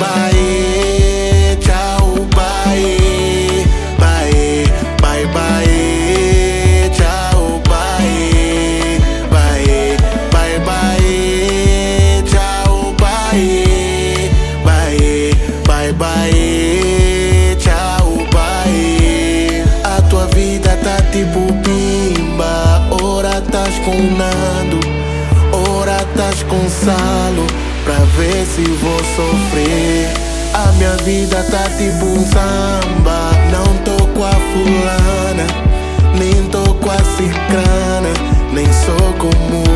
bye, tchau, bye, bye, bye, bye, tchau, bye, bye, bye, bye, tchau, bye, bye, bye, bye, tchau, bye. A tua vida tá tipo pimba, ora tás com Nando, ora tás com Salo, pra ver se vou sofrer. A minha vida tá tipo um samba, não tô com a fulana, nem tô com a cicrana, nem sou como